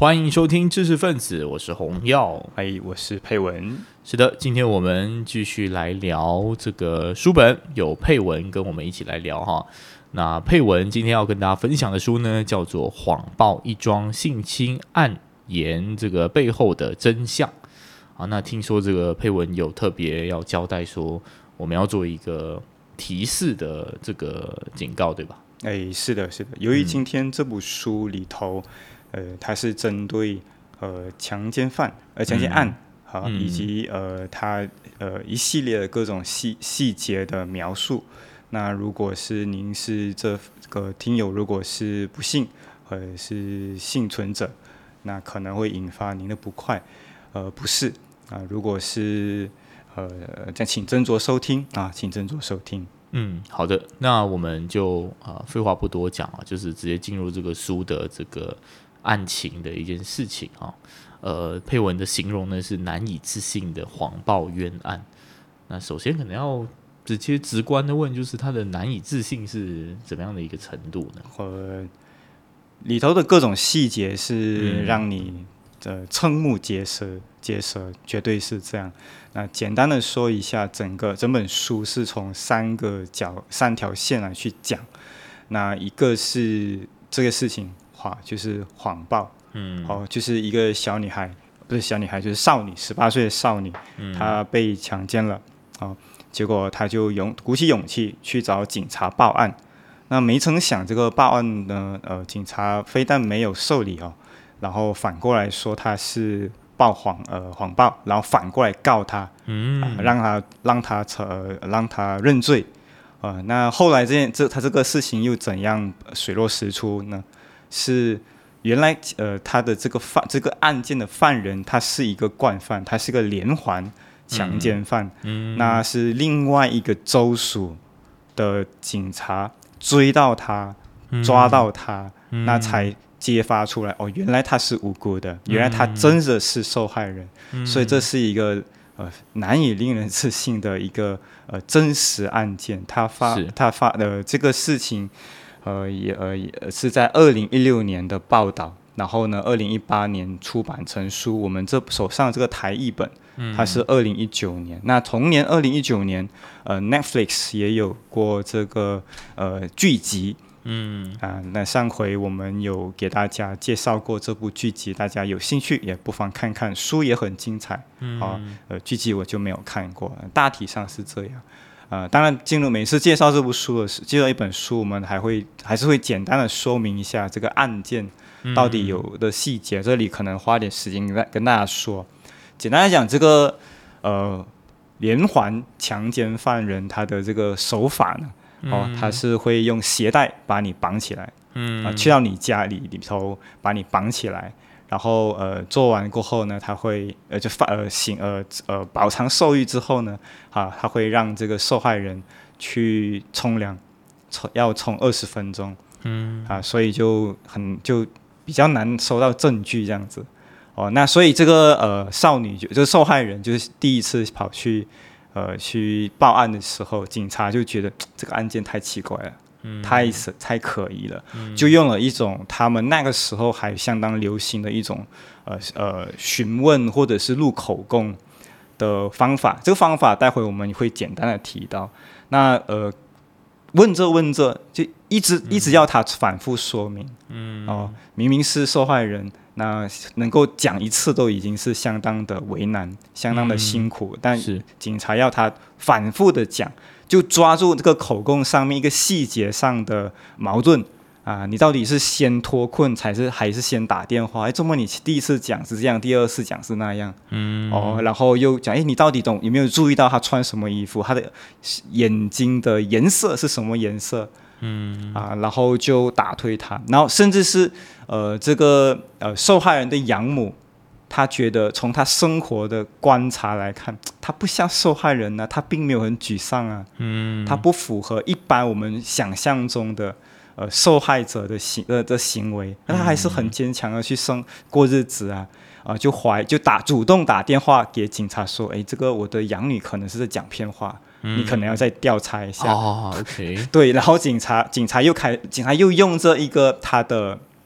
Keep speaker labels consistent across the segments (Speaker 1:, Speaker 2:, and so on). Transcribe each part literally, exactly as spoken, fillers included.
Speaker 1: 欢迎收听知识分子，我是洪耀。
Speaker 2: 嗨，我是佩文。
Speaker 1: 是的，今天我们继续来聊这个书本，有佩文跟我们一起来聊哈。那佩文今天要跟大家分享的书呢，叫做《谎报一桩性侵案言这个背后的真相》啊。那听说这个佩文有特别要交代说，我们要做一个提示的这个警告，对吧？
Speaker 2: 哎，是的，是的。由于今天这部书里头，嗯、呃，它是针对呃强奸犯、呃强奸案啊、嗯，以及呃它呃一系列的各种细细节的描述。那如果是您是这个听友，如果是不幸或者是幸存者，那可能会引发您的不快，呃，不适啊、呃。如果是呃，这样请斟酌收听啊，请斟酌收听。
Speaker 1: 嗯，好的，那我们就呃废话不多讲啊，就是直接进入这个书的这个案情的一件事情啊。呃，佩文的形容呢是难以置信的谎报冤案。那首先可能要直接直观的问，就是它的难以置信是怎么样的一个程度呢？
Speaker 2: 呃，里头的各种细节是让你呃瞠目结舌，结舌绝对是这样。那简单的说一下，整个整本书是从三个角、三条线来去讲。那一个是这个事情，谎就是谎报，嗯，哦，就是一个小女孩，不是小女孩，就是少女，十八岁的少女，嗯、她被强奸了，哦，结果她就勇鼓起勇气去找警察报案。那没曾想，这个报案呢，呃，警察非但没有受理哦，然后反过来说她是报谎，呃，谎报，然后反过来告他，嗯，呃、让他让他呃让他认罪，呃，那后来这件这他这个事情又怎样水落石出呢？是原来呃他的这个犯这个案件的犯人，他是一个惯犯，他是个连环强奸犯，嗯，那是另外一个州属的警察追到他，抓到他，嗯，那才揭发出来，哦，原来他是无辜的，原来他真的是受害人，嗯，所以这是一个呃难以令人置信的一个呃真实案件。他发他发的、呃、这个事情，呃也呃也是在二零一六年的报道，然后呢，二零一八年出版成书。我们这手上这个台译本，它是二零一九年。那同年二零一九年，呃 ，Netflix 也有过这个呃剧集。嗯啊，那上回我们有给大家介绍过这部剧集，大家有兴趣也不妨看看，书也很精彩。嗯，啊，呃，剧集我就没有看过，大体上是这样。啊，当然，进入每次介绍这部书的时候，介绍一本书，我们还会还是会简单的说明一下这个案件到底有的细节。嗯，这里可能花点时间跟跟大家说。简单来讲，这个呃连环强奸犯人他的这个手法呢？哦，他是会用鞋带把你绑起来，嗯，啊，去到你家里里头把你绑起来，然后呃做完过后呢，他会呃就发呃行呃呃饱尝受欲之后呢，啊，他会让这个受害人去冲凉，冲要冲二十分钟，嗯，啊，所以就很就比较难收到证据这样子，哦，那所以这个呃少女就就是受害人就是第一次跑去。呃，去报案的时候，警察就觉得这个案件太奇怪了，嗯，太太可疑了，嗯，就用了一种他们那个时候还相当流行的一种呃呃询问或者是录口供的方法。这个方法待会我们会简单的提到。那呃问着问着，就一直一直要他反复说明，嗯，哦，明明是受害人。那能够讲一次都已经是相当的为难，相当的辛苦，嗯，但警察要他反复的讲，就抓住这个口供上面一个细节上的矛盾啊，你到底是先脱困还是还是先打电话？哎，怎么你第一次讲是这样，第二次讲是那样？嗯，哦，然后又讲，哎，你到底懂有没有注意到他穿什么衣服？他的眼睛的颜色是什么颜色？嗯啊，然后就打退他，然后甚至是呃这个呃受害人的养母，他觉得从他生活的观察来看，他不像受害人啊，他并没有很沮丧啊，嗯，他不符合一般我们想象中的呃受害者的行呃的行为，但他还是很坚强的去生过日子啊。啊、呃，就怀就打主动打电话给警察说，哎，这个我的养女可能是在讲骗话，嗯、你可能要再调查一下。
Speaker 1: 哦 ，OK，
Speaker 2: 对，然后警察警察又开警察又用这一个他的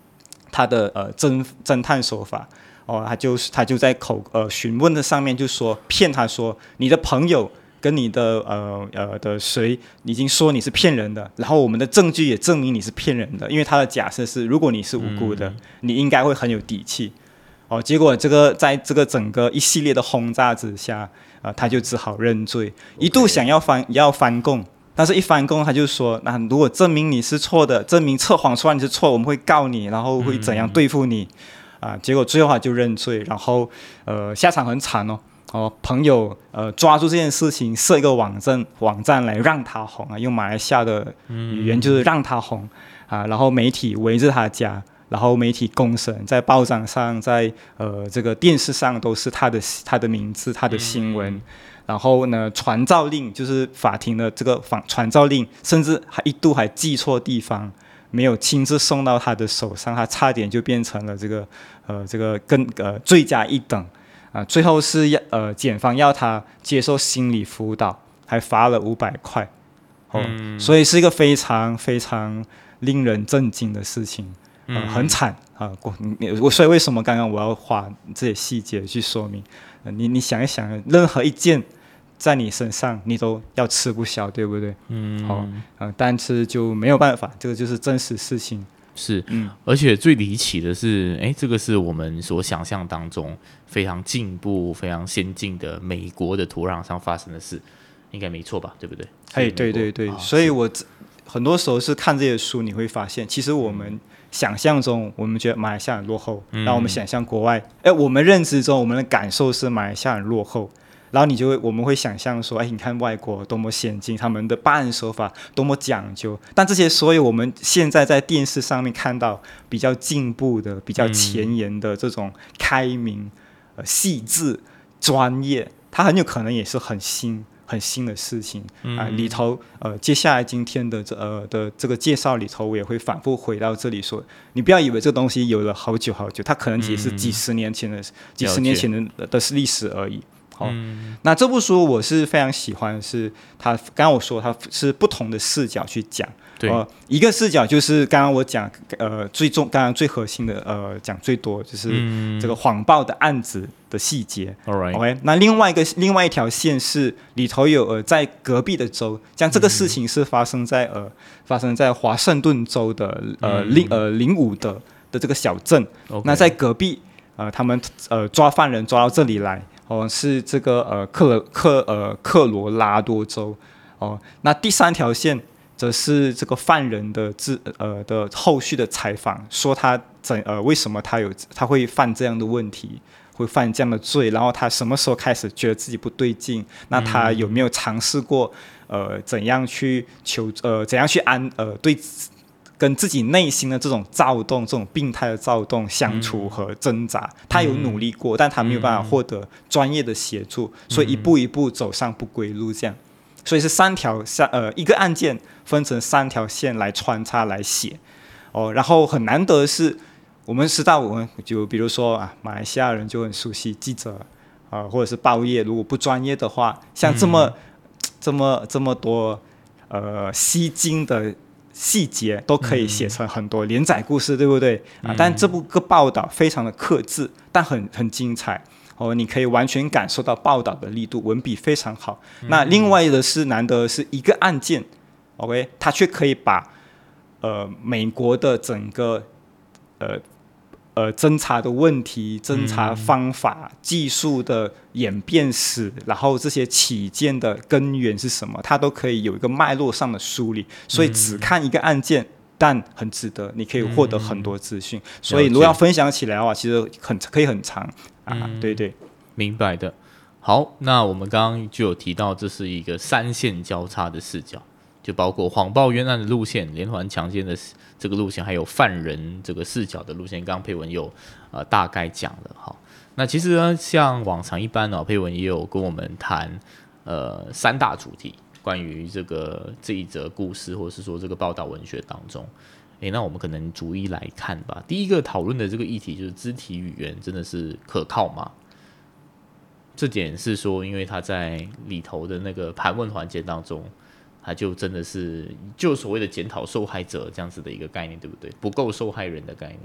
Speaker 2: 他的呃侦侦探手法。哦，他就是他就在口呃询问的上面就说骗他说你的朋友跟你的呃呃的谁已经说你是骗人的，然后我们的证据也证明你是骗人的，因为他的假设是如果你是无辜的，嗯、你应该会很有底气。哦，结果这个在这个整个一系列的轰炸之下，呃，他就只好认罪， okay. 一度想要翻要翻供，但是一翻供他就说，那如果证明你是错的，证明测谎出来你是错，我们会告你，然后会怎样对付你。嗯啊，结果最后他就认罪，然后呃下场很惨哦，哦朋友呃抓住这件事情设一个网站网站来让他红啊，用马来西亚的语言就是让他红啊，然后媒体围着他家，然后媒体公审，在报章上，在呃这个电视上都是他的他的名字他的新闻，嗯、然后呢传召令就是法庭的这个传召令，甚至还一度还记错地方。没有亲自送到他的手上，他差点就变成了这个呃这个更呃罪加一等啊、呃！最后是要呃检方要他接受心理辅导，还罚了五百块哦、嗯，所以是一个非常非常令人震惊的事情，呃、很惨啊！我所以为什么刚刚我要花这些细节去说明？呃、你你想一想，任何一件。在你身上，你都要吃不消，对不对？嗯，好、哦呃，但是就没有办法，这个就是真实事情。
Speaker 1: 是，嗯，而且最离奇的是，哎，这个是我们所想象当中非常进步、非常先进的美国的土壤上发生的事，应该没错吧？对不对？
Speaker 2: 哎，对对对，哦、所以我很多时候是看这些书，你会发现，其实我们想象中，我们觉得马来西亚很落后，然后我们想象国外，哎，我们认知中，我们的感受是马来西亚很落后。然后你就会，我们会想象说，哎，你看外国多么先进，他们的办案手法多么讲究。但这些所有我们现在在电视上面看到比较进步的、比较前沿的这种开明、呃细致、专业，它很有可能也是很新、很新的事情啊、呃。里头呃，接下来今天的这呃的这个介绍里头，我也会反复回到这里说，你不要以为这个东西有了好久好久，它可能也是几十年前的、嗯、几十年前的的历史而已。哦、嗯，那这部书我是非常喜欢的是它刚刚我说它是不同的视角去讲，
Speaker 1: 对，
Speaker 2: 呃，一个视角就是刚刚我讲呃最重刚刚最核心的呃讲最多就是这个谎报的案子的细节、
Speaker 1: 嗯、
Speaker 2: ，OK， 那另外一个另外一条线是里头有呃在隔壁的州，像这个事情是发生在呃发生在华盛顿州的呃林呃林伍的的这个小镇，
Speaker 1: okay.
Speaker 2: 那在隔壁呃他们呃抓犯人抓到这里来。哦，是这个呃克克呃科罗拉多州哦。那第三条线则是这个犯人的自呃的后续的采访，说他怎呃为什么他有他会犯这样的问题，会犯这样的罪，然后他什么时候开始觉得自己不对劲？那他有没有尝试过呃怎样去求呃怎样去安呃对？跟自己内心的这种躁动、这种病态的躁动相处和挣扎，嗯、他有努力过，但他没有办法获得专业的协助，嗯、所以一步一步走上不归路。这样，所以是三条三呃一个案件分成三条线来穿插来写哦。然后很难得的是，我们知道我们就比如说啊，马来西亚人就很熟悉记者啊、呃，或者是报业，如果不专业的话，像这么、嗯、这么这么多呃吸睛的。细节都可以写成很多连载故事，嗯、对不对啊？但这部个报道非常的克制，但很很精彩哦，你可以完全感受到报道的力度，文笔非常好。嗯、那另外的是难得的是一个案件 ，OK， 它却可以把呃美国的整个呃呃侦查的问题、侦查方法、嗯、技术的演变史，然后这些起见的根源是什么，它都可以有一个脉络上的梳理。所以只看一个案件，但很值得，你可以获得很多资讯。嗯、所以如果要分享起来的话，其实很可以很长啊。嗯、对对，
Speaker 1: 明白的。好，那我们刚刚就有提到，这是一个三线交叉的视角。就包括谎报冤案的路线、连环强奸的这个路线，还有犯人这个视角的路线。刚刚佩文有呃大概讲了。好，那其实呢，像往常一般呢、哦，佩文也有跟我们谈呃三大主题，关于这个这一则故事，或者是说这个报道文学当中。诶，那我们可能逐一来看吧。第一个讨论的这个议题就是肢体语言真的是可靠吗？这点是说，因为他在里头的那个盘问环节当中。他就真的是就所谓的检讨受害者这样子的一个概念，对不对？不够受害人的概念。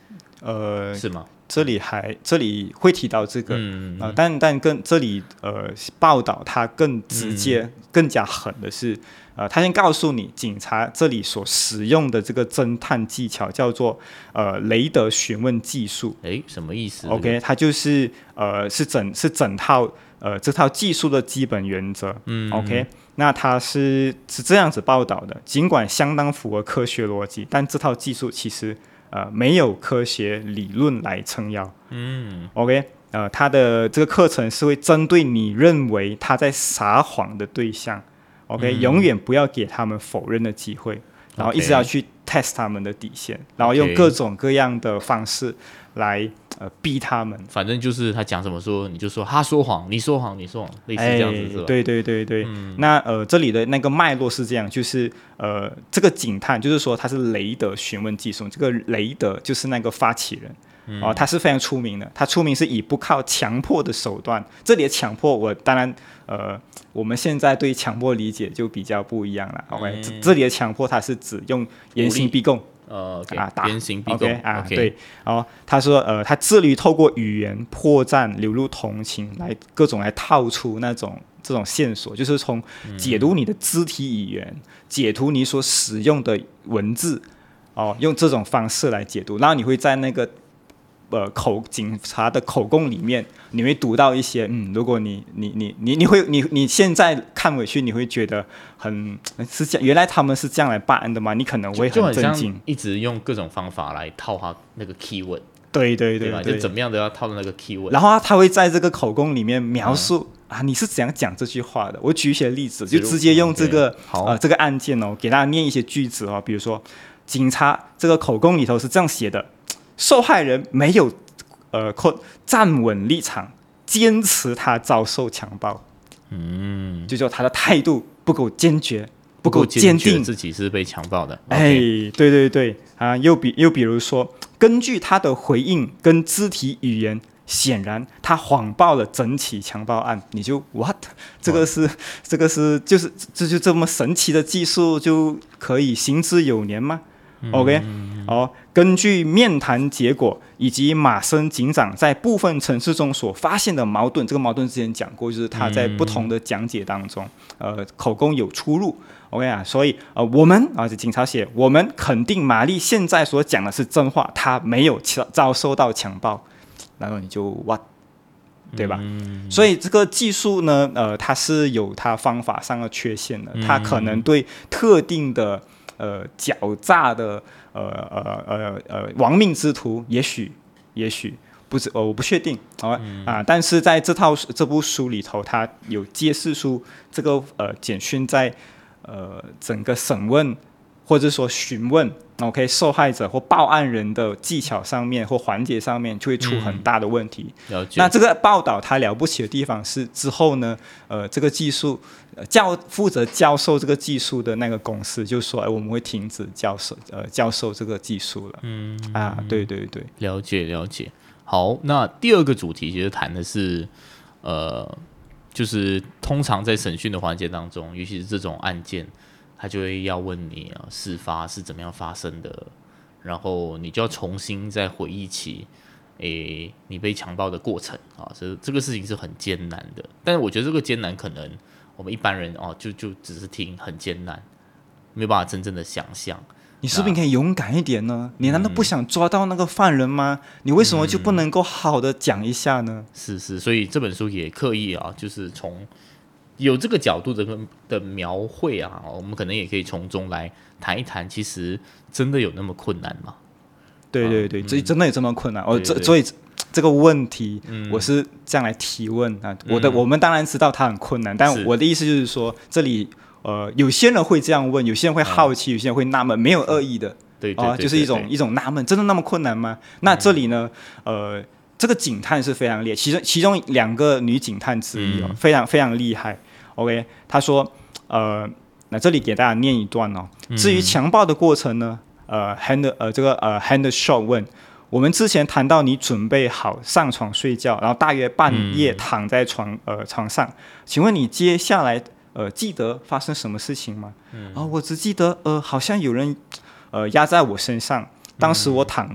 Speaker 2: 呃，
Speaker 1: 是吗？
Speaker 2: 这里还这里会提到这个，
Speaker 1: 嗯
Speaker 2: 呃，但但跟这里呃报道它更直接、
Speaker 1: 嗯、
Speaker 2: 更加狠的是，呃，他先告诉你，警察这里所使用的这个侦探技巧叫做呃雷德询问技术。
Speaker 1: 诶，什么意思
Speaker 2: ？OK，、
Speaker 1: 这个、
Speaker 2: 它就是呃是整是整套呃这套技术的基本原则。
Speaker 1: 嗯
Speaker 2: OK，那它是是这样子报道的，尽管相当符合科学逻辑，但这套技术其实。呃，没有科学理论来撑腰。
Speaker 1: 嗯
Speaker 2: ，OK， 呃，他的这个课程是会针对你认为他在撒谎的对象 ，OK，、嗯、永远不要给他们否认的机会，然后一直要去 test 他们的底线，然后用各种各样的方式来呃逼他们。
Speaker 1: 反正就是他讲什么说，你就说他说谎，你说谎，你说谎，类似这样子、哎、是吧？
Speaker 2: 对对对对。嗯、那呃，这里的那个脉络是这样，就是呃，这个警探就是说他是雷德询问技术，这个雷德就是那个发起人。嗯、哦，他是非常出名的，他出名是以不靠强迫的手段。这里的强迫，我当然呃，我们现在对强迫理解就比较不一样了。OK，、嗯、这, 这里的强迫，它是指用严刑逼供。
Speaker 1: 呃、okay,
Speaker 2: 啊，打
Speaker 1: 严刑逼供
Speaker 2: ，OK 啊，
Speaker 1: okay.
Speaker 2: 对，然后他说，呃，他致力于透过语言破绽、流露同情，来各种来套出那种这种线索，就是从解读你的肢体语言，嗯、解读你所使用的文字，哦，用这种方式来解读，然后你会在那个呃口警察的口供里面，你会读到一些，嗯，如果你你你你你会你你现在看回去，你会觉得很是这样，原来他们是这样来办案的吗？你可能会很震惊，
Speaker 1: 一直用各种方法来套他那个 keyword，
Speaker 2: 对对 对, 对,
Speaker 1: 对吧？就怎么样都要套到那个 keyword，
Speaker 2: 然后他会在这个口供里面描述、嗯、啊，你是怎样讲这句话的？我举一些例子，就直接用这个呃这个案件哦，给大家念一些句子哦，比如说警察这个口供里头是这样写的。受害人没有，呃，站稳立场，坚持他遭受强暴，嗯，就说他的态度不够坚决，不够坚定，
Speaker 1: 自己是被强暴的。
Speaker 2: 哎，对对对啊，又比又比如说，根据他的回应跟肢体语言，显然他谎报了整起强暴案。你就 what？ 这个是这个是就是这就这么神奇的技术就可以行之有年吗？OK， 哦，根据面谈结果以及马森警长在部分陈述中所发现的矛盾，这个矛盾之前讲过，就是他在不同的讲解当中，呃，口供有出入。OK 啊，所以呃，我们啊，警察写，我们肯定玛丽现在所讲的是真话，她没有遭受到强暴。然后你就 what， 对吧？嗯、所以这个技术呢，呃，它是有它方法上的缺陷的，它可能对特定的。呃，狡诈的呃呃呃呃亡命之徒，也许也许不是，呃，我不确定，好、嗯、啊。但是在这套这部书里头，它有揭示出这个呃简讯在呃整个审问或者说询问 ，OK 受害者或报案人的技巧上面或环节上面，就会出很大的问题。
Speaker 1: 嗯、
Speaker 2: 那这个报道它了不起的地方是之后呢，呃，这个技术。教负责教授这个技术的那个公司就说：“哎，我们会停止教授呃教授这个技术了。”嗯啊，对对对，
Speaker 1: 了解了解。好，那第二个主题其实谈的是，呃，就是通常在审讯的环节当中，尤其是这种案件，他就会要问你啊，事发是怎么样发生的，然后你就要重新再回忆起，诶，你被强暴的过程啊，这这个事情是很艰难的。但是我觉得这个艰难可能。我们一般人哦，就就只是听很艰难，没有办法真正的想象。
Speaker 2: 你是不是可以勇敢一点呢？你难道不想抓到那个犯人吗？嗯、你为什么就不能够好好的讲一下呢？
Speaker 1: 是是，所以这本书也刻意啊，就是从有这个角度的的描绘啊，我们可能也可以从中来谈一谈，其实真的有那么困难吗？
Speaker 2: 对对对，这、嗯、真的有这么困难？哦，这所以。这个问题，我是这样来提问啊。嗯、我的我们当然知道它很困难，但我的意思就是说，这里呃，有些人会这样问，有些人会好奇，嗯、有些人会纳闷，没有恶意的，
Speaker 1: 对啊，
Speaker 2: 就是一种一种纳闷，真的那么困难吗？那这里呢，呃，这个警探是非常厉害，其中其中两个女警探之一哦，嗯、非常非常厉害。OK， 他说，呃，那这里给大家念一段哦。至于强暴的过程呢，呃 ，Hand 呃这个呃 Hendershot 问。我们之前谈到你准备好上床睡觉，然后大约半夜躺在床、嗯、呃床上，请问你接下来呃记得发生什么事情吗？嗯、哦，我只记得呃好像有人呃压在我身上，当时我躺着，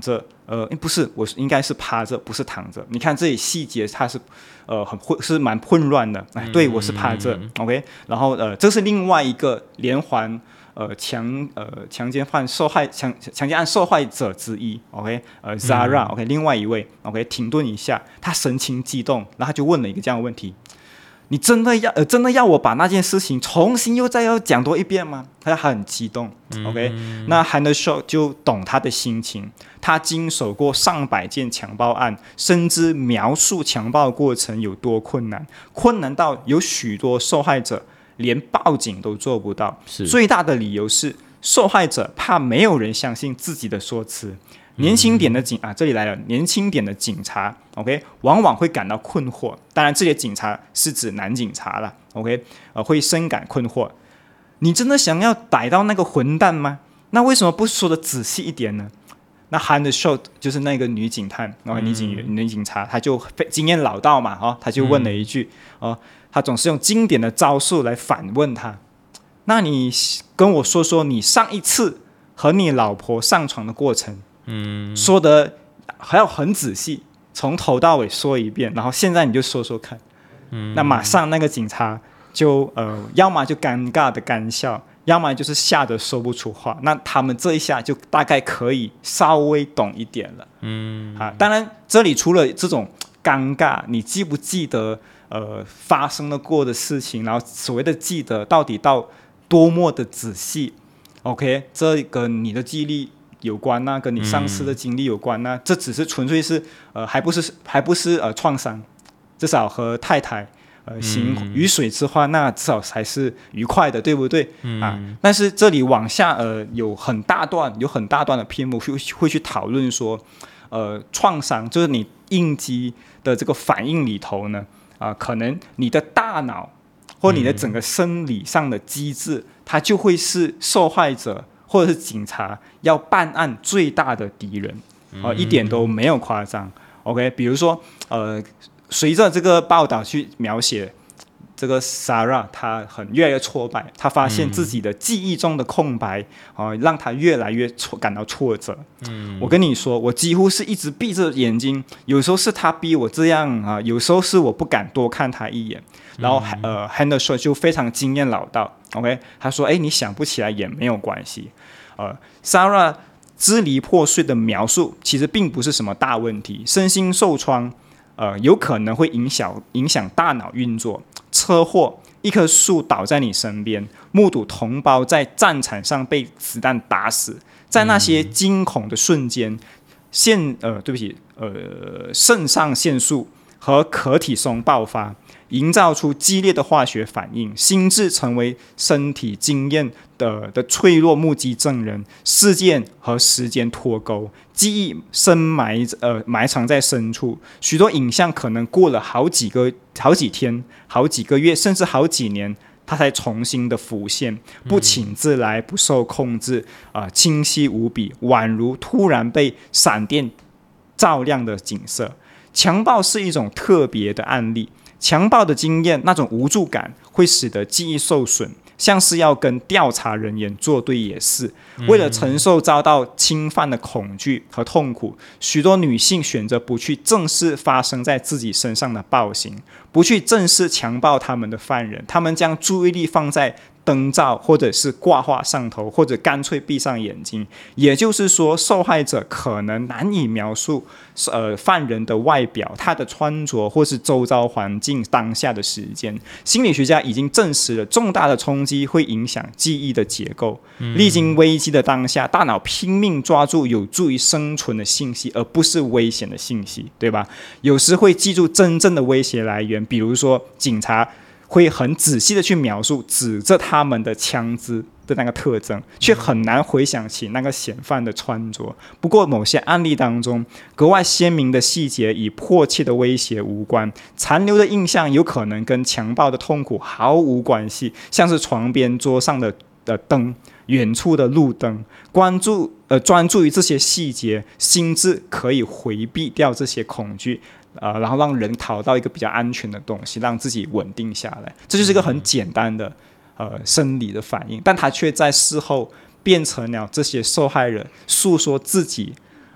Speaker 2: 呃，不是，我应该是趴着，不是躺着。你看这里细节，它是，呃，很混，是蛮混乱的。哎，对，我是趴着、嗯、，OK。然后呃，这是另外一个连环呃强呃强奸犯受害强强奸案受害者之一 ，OK。呃 ，Zara，OK，、嗯 okay, 另外一位 ，OK， 停顿一下，他神情激动，然后他就问了一个这样的问题。你真的要呃真的要我把那件事情重新又再要讲多一遍吗？他很激动 ，OK、嗯。那 Hendershot 就懂他的心情，他经手过上百件强暴案，深知描述强暴的过程有多困难，困难到有许多受害者连报警都做不到。最大的理由是受害者怕没有人相信自己的说辞。年轻点的警啊，这里来了。年轻点的警察 ，OK， 往往会感到困惑。当然，这些警察是指男警察了 ，OK， 呃，会深感困惑。你真的想要逮到那个混蛋吗？那为什么不说的仔细一点呢？那 Hendershot 就是那个女警探，然后女警员、女警察，她就经验老道嘛，哦，她就问了一句，哦，她总是用经典的招数来反问他。那你跟我说说你上一次和你老婆上床的过程。嗯，说的还要很仔细，从头到尾说一遍，然后现在你就说说看。嗯，那马上那个警察就呃，要么就尴尬的干笑，要么就是吓得说不出话。那他们这一下就大概可以稍微懂一点了。嗯，啊，当然这里除了这种尴尬，你记不记得呃发生了过的事情，然后所谓的记得到底到多么的仔细 ？OK， 这跟你的记忆力有关呐、啊，跟你上次的经历有关呐、啊嗯，这只是纯粹是呃，还不是还不是呃创伤，至少和太太呃行鱼水之欢，那至少还是愉快的，对不对、嗯、啊？但是这里往下呃有很大段有很大段的篇目会会去讨论说，呃，创伤就是你应激的这个反应里头呢，啊、呃，可能你的大脑或你的整个生理上的机制，它就会是受害者。或者是警察要办案最大的敌人，呃、一点都没有夸张。OK， 比如说，呃，随着这个报道去描写这个 Sarah， 她很越来越挫败，她发现自己的记忆中的空白，呃、让她越来越挫感到挫折。嗯，我跟你说，我几乎是一直闭着眼睛，有时候是她逼我这样啊、呃，有时候是我不敢多看她一眼。然后呃 ，Hendershot 就非常经验老道 ，OK， 他说：“哎，你想不起来也没有关系。”呃 ，Sarah 支离破碎的描述其实并不是什么大问题，身心受创，呃，有可能会影响影响大脑运作。车祸，一棵树倒在你身边，目睹同胞在战场上被子弹打死，在那些惊恐的瞬间，腺呃，对不起，呃，肾上腺素和可体松爆发。营造出激烈的化学反应，心智成为身体经验 的, 的脆弱目击证人，事件和时间脱钩，记忆深埋呃埋藏在深处，许多影像可能过了好几个好几天、好几个月，甚至好几年，它才重新的浮现，不请自来，不受控制，啊、呃，清晰无比，宛如突然被闪电照亮的景色。强暴是一种特别的案例。强暴的经验，那种无助感会使得记忆受损，像是要跟调查人员作对也是。为了承受遭到侵犯的恐惧和痛苦，许多女性选择不去正视发生在自己身上的暴行，不去正视强暴他们的犯人，他们将注意力放在灯罩或者是挂画上头，或者干脆闭上眼睛。也就是说，受害者可能难以描述呃犯人的外表、他的穿着或是周遭环境当下的时间。心理学家已经证实了，重大的冲击会影响记忆的结构。嗯、历经危机的当下，大脑拼命抓住有助于生存的信息，而不是危险的信息，对吧？有时会记住真正的威胁来源，比如说警察会很仔细的去描述指着他们的枪支的那个特征，却很难回想起那个嫌犯的穿着。不过某些案例当中，格外鲜明的细节与迫切的威胁无关，残留的印象有可能跟强暴的痛苦毫无关系，像是床边桌上的的灯、远处的路灯。关注呃专注于这些细节，心智可以回避掉这些恐惧。呃，然后让人逃到一个比较安全的东西，让自己稳定下来，这就是一个很简单的呃生理的反应，但它却在事后变成了这些受害人诉说自己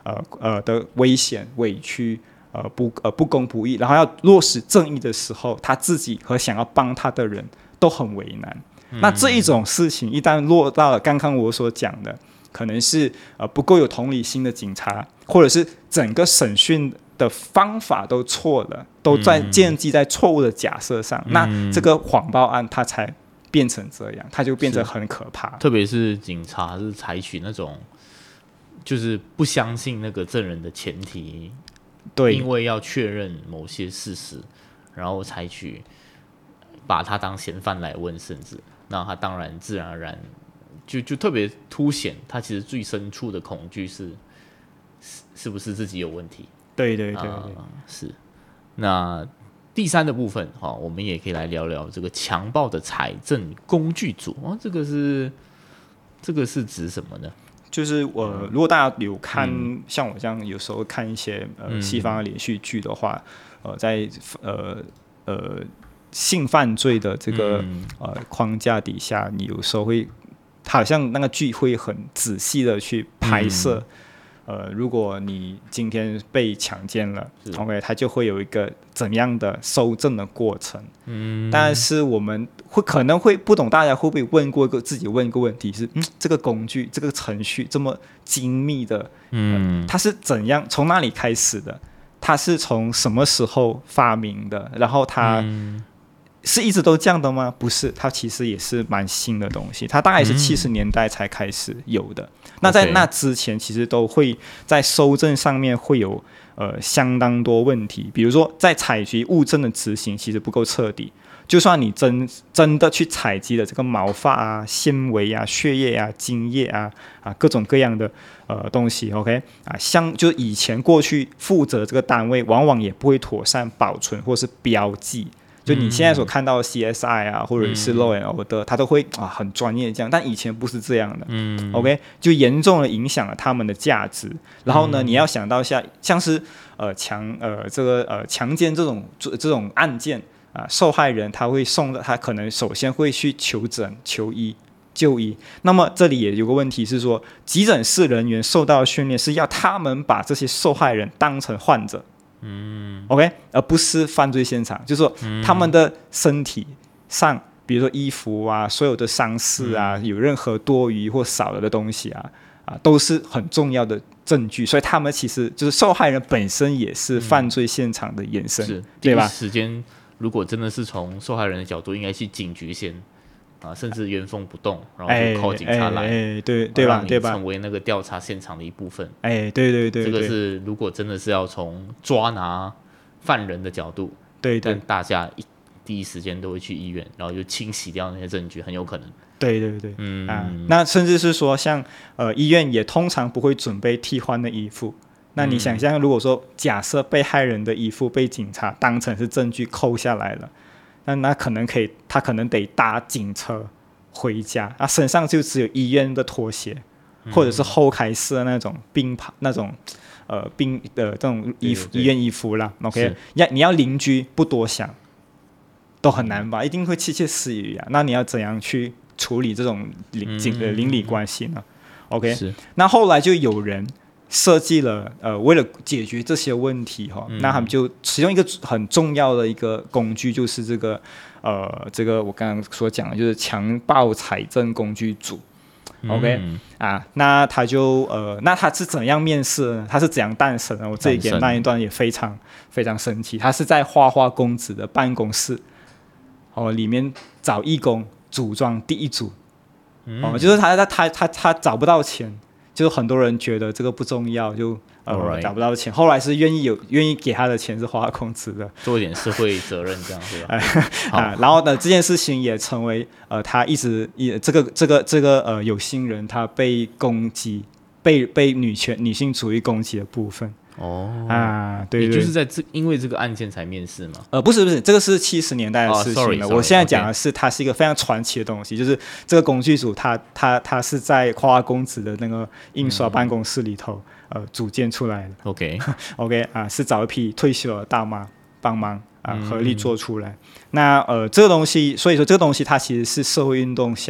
Speaker 2: 呃呃的危险、委屈、呃不呃不公不义，然后要落实正义的时候，他自己和想要帮他的人都很为难。嗯、那这一种事情一旦落到了刚刚我所讲的，可能是呃不够有同理心的警察，或者是整个审讯的方法都错了，都在建基在错误的假设上，嗯、那这个谎报案它才变成这样，它就变成很可怕。
Speaker 1: 特别是警察是采取那种就是不相信那个证人的前提，对，因为要确认某些事实，然后采取把他当嫌犯来问，甚至那他当然自然而然就就特别凸显他其实最深处的恐惧是是不是自己有问题。
Speaker 2: 对对 对, 对、呃、
Speaker 1: 是。那第三的部分、哦、我们也可以来聊聊这个强暴的财政工具组、哦、这个是这个是指什么呢？
Speaker 2: 就是我、呃、如果大家有看、嗯、像我这样有时候看一些、呃、西方的连续剧的话、呃、在呃呃性犯罪的这个、嗯呃、框架底下，你有时候会好像那个剧会很仔细的去拍摄、嗯呃、如果你今天被强奸了 OK， 它就会有一个怎样的搜证的过程。嗯，但是我们会可能会不懂，大家会不会问过一个自己问一个问题是、嗯、这个工具这个程序这么精密的、嗯呃、它是怎样从哪里开始的，它是从什么时候发明的，然后它、嗯是一直都这样的吗？不是，它其实也是蛮新的东西，它大概是七十年代才开始有的、嗯、那在那之前其实都会在搜证上面会有呃相当多问题，比如说在采集物证的执行其实不够彻底，就算你真真的去采集了这个毛发啊、纤维啊、血液啊、精液啊啊各种各样的呃东西 OK 啊，像就以前过去负责这个单位往往也不会妥善保存或是标记，就你现在所看到的 C S I 啊，或者是 Law and Order， 它都会啊很专业这样，但以前不是这样的。嗯 ，OK， 就严重的影响了他们的价值。然后呢，嗯、你要想到下，像是呃强呃这个呃强奸这种这种案件啊、呃，受害人他会送的，他可能首先会去求诊、求医、就医。那么这里也有个问题是说，急诊室人员受到的训练是要他们把这些受害人当成患者。嗯 ，OK， 而不是犯罪现场，就是说、嗯、他们的身体上，比如说衣服啊，所有的伤势啊，嗯、有任何多余或少了的东西啊，啊，都是很重要的证据，所以他们其实就是受害人本身也是犯罪现场的延伸，
Speaker 1: 是
Speaker 2: 对吧？
Speaker 1: 第一时间，如果真的是从受害人的角度，应该去警局先。啊，甚至原封不动，然后就 call 警察来，
Speaker 2: 哎哎哎、对对吧？对吧？
Speaker 1: 成为那个调查现场的一部分。
Speaker 2: 哎，对对 对, 对，
Speaker 1: 这个是如果真的是要从抓拿犯人的角度，
Speaker 2: 对对，
Speaker 1: 但大家一第一时间都会去医院，然后就清洗掉那些证据，很有可能。
Speaker 2: 对对对，嗯啊，那甚至是说像呃医院也通常不会准备替换的衣服。那你想象，如果说假设被害人的衣服被警察当成是证据扣下来了。那那可能可以，他可能得搭警车回家，他身上就只有医院的拖鞋，嗯、或者是后开式的那种病袍那种呃病的这种衣服，对对对医院衣服啦。OK， 要你要邻居不多想，都很难吧？一定会窃窃私语啊。那你要怎样去处理这种邻、嗯呃、邻里关系呢 ？OK， 那后来就有人。设计了呃，为了解决这些问题哈、嗯，那他们就使用一个很重要的一个工具，就是这个呃，这个我刚刚所讲的，就是强暴财政工具组。嗯、OK 啊，那他就呃，那他是怎样面试呢？他是怎样诞生的？我这里点那一段也非常非常神奇。他是在花花公子的办公室哦，里面找义工组装第一组、嗯、哦，就是他他他他他找不到钱。就是很多人觉得这个不重要，就呃、right. 找不到钱。后来是愿意有愿意给他的钱是花花公子的，
Speaker 1: 做一点社会责任这样是吧？
Speaker 2: 啊，然后呢，这件事情也成为呃他一直也这个这个这个呃有心人他被攻击，被被女权女性主义攻击的部分。哦啊，对 对, 对，
Speaker 1: 也就是在这因为这个案件才面试吗？
Speaker 2: 呃，不是不是，这个是七十年代的事情了。Oh, sorry, sorry, 我现在讲的是，它是一个非常传奇的东西， okay. 就是这个工具组它，它它它是在花花公子的那个印刷办公室里头、嗯、呃组建出来的。OK OK 啊，是找一批退休的大妈帮忙啊、呃，合力做出来。嗯、那呃，这个东西，所以说这个东西它其实是社会运动下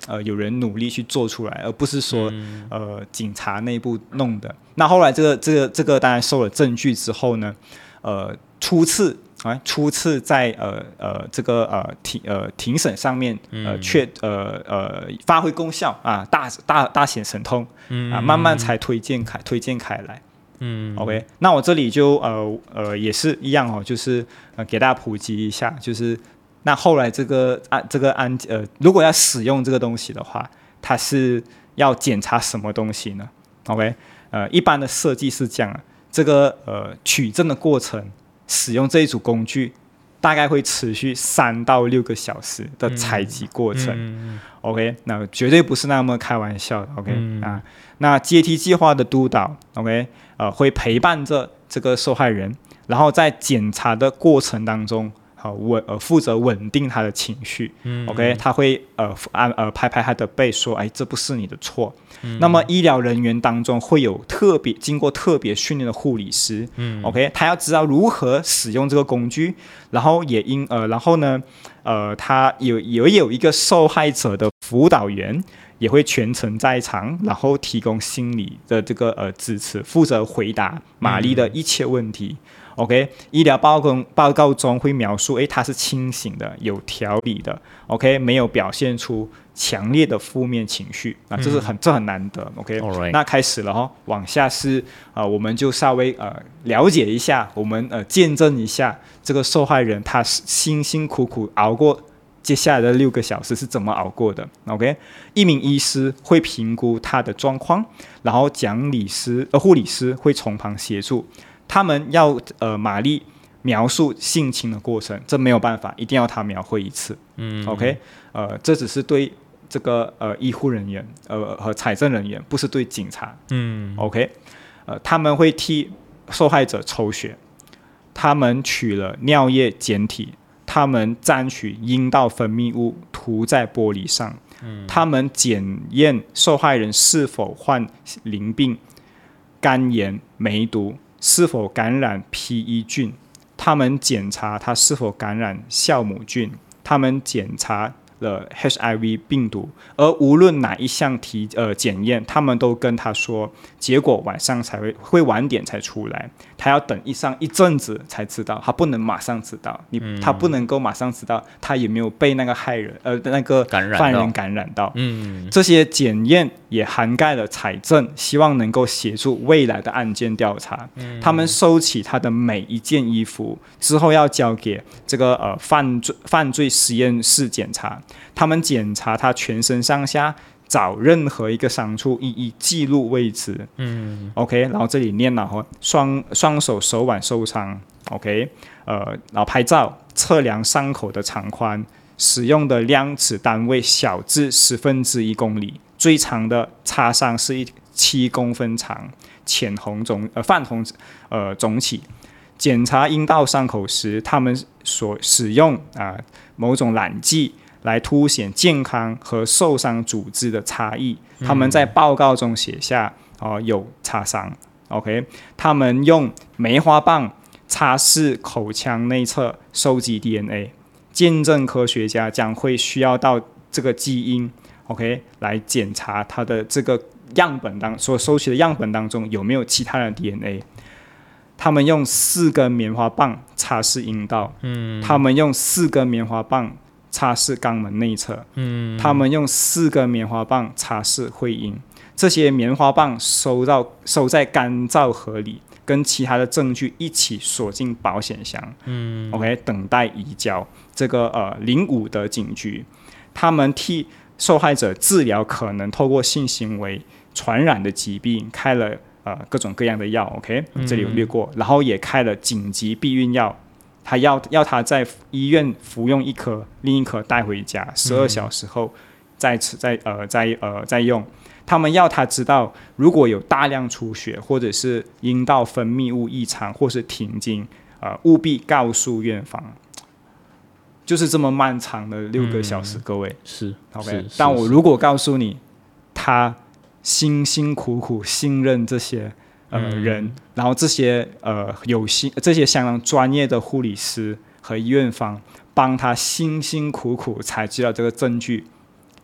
Speaker 2: 呃有人努力去做出来，而不是说、嗯、呃警察内部弄的。那后来这个这个这个当然收了证据之后呢，呃初次啊初次在呃呃这个呃庭呃庭审上面呃确呃呃发挥功效啊，大大大显神通啊，慢慢才推荐开推荐开来。嗯 ，OK， 那我这里就呃呃也是一样哦，就是呃给大家普及一下，就是那后来这个案这个案呃，如果要使用这个东西的话，它是要检查什么东西呢 ？OK， 呃，一般的设计是这样，这个呃取证的过程，使用这一组工具，大概会持续三到六个小时的采集过程。嗯、OK， 那绝对不是那么开玩笑的。OK，、嗯、啊，那阶梯计划的督导 ，OK。呃，会陪伴着这个受害人，然后在检查的过程当中，好、呃、稳呃负责稳定他的情绪。嗯 ，OK， 他会呃按呃拍拍他的背说，哎，这不是你的错。嗯、那么医疗人员当中会有特别经过特别训练的护理师。嗯 ，OK， 他要知道如何使用这个工具，然后也因呃然后呢，呃，他有也有一个受害者的辅导员。也会全程在场，然后提供心理的这个呃支持，负责回答玛丽的一切问题。嗯、OK， 医疗报告报告中会描述，诶，他是清醒的，有条理的。OK， 没有表现出强烈的负面情绪啊，这是很、嗯、这很难得。OK， 那开始了哈，往下是啊、呃，我们就稍微呃了解一下，我们呃见证一下这个受害人他辛辛苦苦熬过。接下来的六个小时是怎么熬过的 ？OK， 一名医师会评估他的状况，然后讲理师呃护理师会从旁协助。他们要呃玛丽描述性侵的过程，这没有办法，一定要他描绘一次。嗯 ，OK， 呃，这只是对这个呃医护人员呃和财政人员，不是对警察。嗯 ，OK， 呃，他们会替受害者抽血，他们取了尿液检体。他们沾取阴道分泌物涂在玻璃上，嗯、他们检验受害人是否患淋病、肝炎、梅毒，是否感染 P E 菌，他们检查他是否感染酵母菌，他们检查了 H I V 病毒，而无论哪一项体呃检验，他们都跟他说，结果晚上才会会晚点才出来，他要等一上一阵子才知道，他不能马上知道，你、嗯、他不能够马上知道他有没有被那个害人呃那个犯人感染到。嗯，这些检验也涵盖了财政，希望能够协助未来的案件调查。嗯、他们收起他的每一件衣服之后，要交给这个呃犯罪犯罪实验室检查。他们检查他全身上下，找任何一个伤处，一一记录位置。嗯 ，OK， 然后这里念了双双手手腕受伤 ，OK， 呃，然后拍照测量伤口的长宽，使用的量尺单位小至十分之一公里，最长的擦伤是一七公分长，浅红肿呃泛红呃肿起。检查阴道伤口时，他们所使用啊、呃、某种染剂。来凸显健康和受伤组织的差异。他们在报告中写下、呃、有擦伤 ，OK。他们用梅花棒擦拭口腔内侧，收集 D N A。见证科学家将会需要到这个基因 ，OK， 来检查他的这个样本当所收取的样本当中有没有其他的 D N A。他们用四根棉花棒擦拭阴道，嗯，他们用四根棉花棒。擦拭肛门内侧，嗯，他们用四根棉花棒擦拭会阴，这些棉花棒收到收在干燥盒里，跟其他的证据一起锁进保险箱，嗯 ，OK， 等待移交这个呃零五的警局，他们替受害者治疗可能透过性行为传染的疾病，开了呃各种各样的药 ，OK， 这里有略过，然后也开了紧急避孕药。他要要他在医院服用一颗，另一颗带回家，十二小时后再吃，再呃再呃再用。他们要他知道，如果有大量出血，或者是阴道分泌物异常，或是停经，呃，务必告诉院方。就是这么漫长的六个小时，嗯、各位
Speaker 1: 是
Speaker 2: OK
Speaker 1: 是。
Speaker 2: 但我如果告诉你，他辛辛苦苦信任这些。呃，人，然后这些呃有心这些相当专业的护理师和医院方帮他辛辛苦苦才知道这个证据，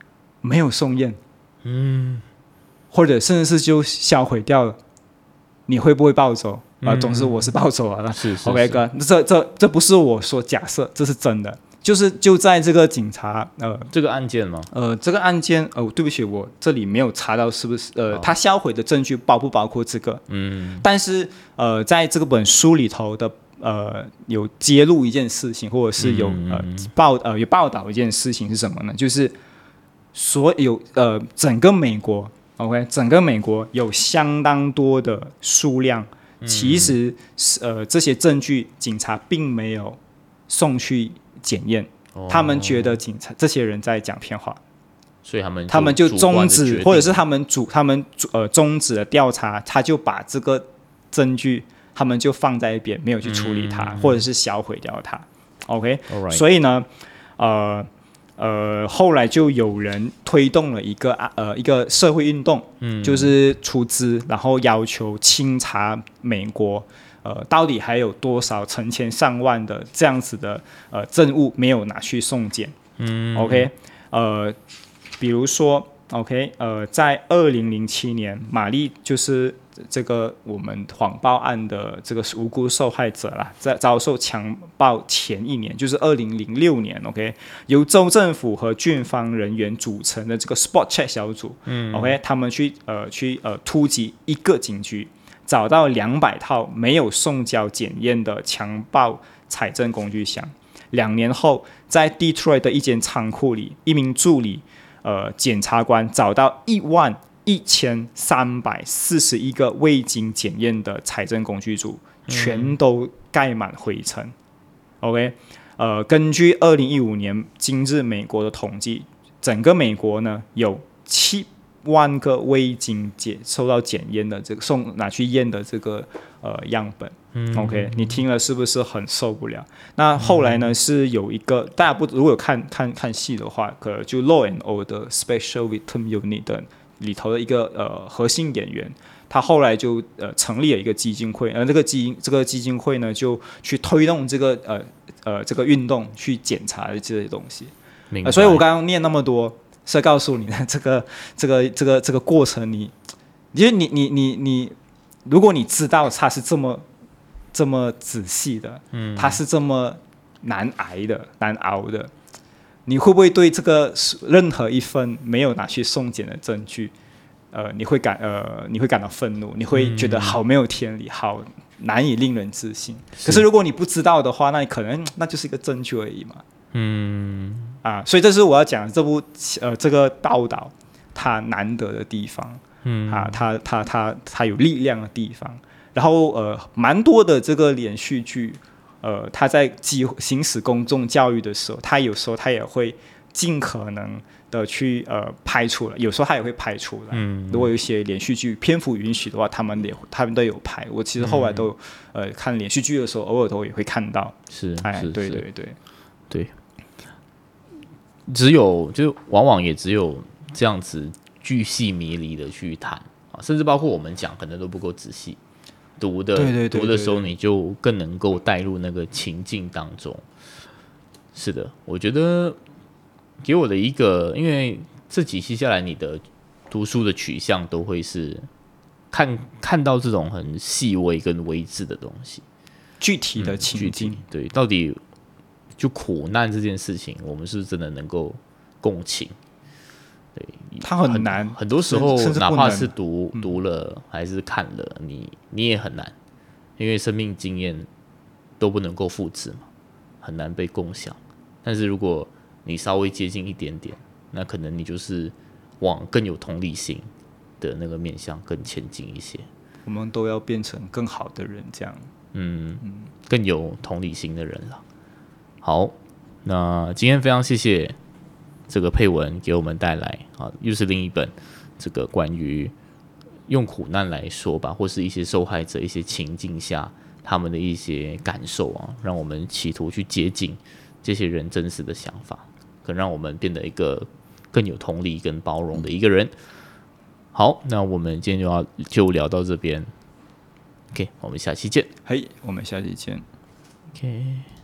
Speaker 2: 没有送验，
Speaker 1: 嗯，
Speaker 2: 或者甚至是就销毁掉了，你会不会暴走？啊、呃，总之我是暴走了。
Speaker 1: 是是
Speaker 2: OK 哥，这这这不是我说假设，这是真的。就是就在这个警察呃
Speaker 1: 这个案件吗？
Speaker 2: 呃这个案件呃对不起，我这里没有查到是不是呃、
Speaker 1: 哦、
Speaker 2: 他销毁的证据包不包括这个？
Speaker 1: 嗯，
Speaker 2: 但是呃在这个本书里头的呃有揭露一件事情，或者是有
Speaker 1: 嗯
Speaker 2: 呃报呃有报道一件事情是什么呢？就是所有呃整个美国 OK 整个美国有相当多的数量，其实是呃这些证据警察并没有送去检验，
Speaker 1: 哦、
Speaker 2: 他们觉得警察这些人在讲骗话，
Speaker 1: 所以他们
Speaker 2: 他们就终止，或者是他们主他们呃终止了调查，他就把这个证据他们就放在一边，没有去处理它，嗯、或者是销毁掉它。OK， 所以呢，呃呃，后来就有人推动了一个呃一个社会运动，嗯，就是出资，然后要求清查美国。呃，到底还有多少成千上万的这样子的呃证物没有拿去送检？嗯 ，OK， 呃，比如说 ，OK， 呃，在二零零七年，玛丽就是这个我们谎报案的这个无辜受害者啦，在遭受强暴前一年，就是二零零六年 ，OK， 由州政府和军方人员组成的这个 Spot Check 小组，嗯 ，OK， 他们去呃去呃突击一个警局。找到两百套没有送交检验的强暴财政工具箱。两年后，在 Detroit 的一间仓库里，一名助理呃检察官找到一万一千三百四十一个未经检验的财政工具组，全都盖满灰尘。OK， 呃，根据二零一五年今日美国的统计，整个美国呢有七万个未经检受到检验的这个送拿去验的这个呃样本、嗯、，OK， 你听了是不是很受不了？那后来呢、嗯、是有一个大家不如果有看看看戏的话，可就 Law and Order Special Victim Unit 的里头的一个呃核心演员，他后来就呃成立了一个基金会，而这个基这个基金会呢就去推动这个呃呃这个运动，去检查这些东西。呃、所以我刚刚念那么多。是告诉你的这个这个这个这个过程你，你因为你你你你，如果你知道它是这么这么仔细的，嗯，它是这么难挨的难熬的，你会不会对这个任何一份没有拿去送检的证据，呃，你会感呃你会感到愤怒，你会觉得好没有天理，好难以令人置信。可是如果你不知道的话，那你可能那就是一个证据而已嘛。嗯啊，所以这是我要讲这部呃这个报道它难得的地方，嗯啊，它它它它有力量的地方。然后呃，蛮多的这个连续剧，呃，它在行使公众教育的时候，它有时候它也会尽可能的去呃拍出来，有时候它也会拍出来。嗯，如果有一些连续剧篇幅允许的话，他们也他们都有拍。我其实后来都、嗯、呃看连续剧的时候，偶尔都也会看到。
Speaker 1: 是，
Speaker 2: 哎，
Speaker 1: 是
Speaker 2: 对对对
Speaker 1: 对。只有就往往也只有这样子巨细靡离的去谈啊，甚至包括我们讲可能都不够仔细，读的
Speaker 2: 对对对对对
Speaker 1: 读的时候你就更能够带入那个情境当中。是的，我觉得给我的一个，因为这几期下来你的读书的取向都会是看看到这种很细微跟微质的东西，
Speaker 2: 具体的情境、嗯、
Speaker 1: 对，到底就苦难这件事情，我们是不是真的能够共情？对，
Speaker 2: 它很难，
Speaker 1: 很, 很多时候哪怕是读、嗯、读了还是看了，你你也很难，因为生命经验都不能够复制嘛，很难被共享。但是如果你稍微接近一点点，那可能你就是往更有同理心的那个面向更前进一些。
Speaker 2: 我们都要变成更好的人，这样，
Speaker 1: 嗯，嗯更有同理心的人了。好，那今天非常谢谢这个佩文给我们带来啊，又是另一本这个关于用苦难来说吧，或是一些受害者一些情境下他们的一些感受啊，让我们企图去接近这些人真实的想法，更让我们变得一个更有同理跟包容的一个人。好，那我们今天就要就聊到这边 ，OK， 我们下期见。
Speaker 2: 嘿，我们下期见。
Speaker 1: OK。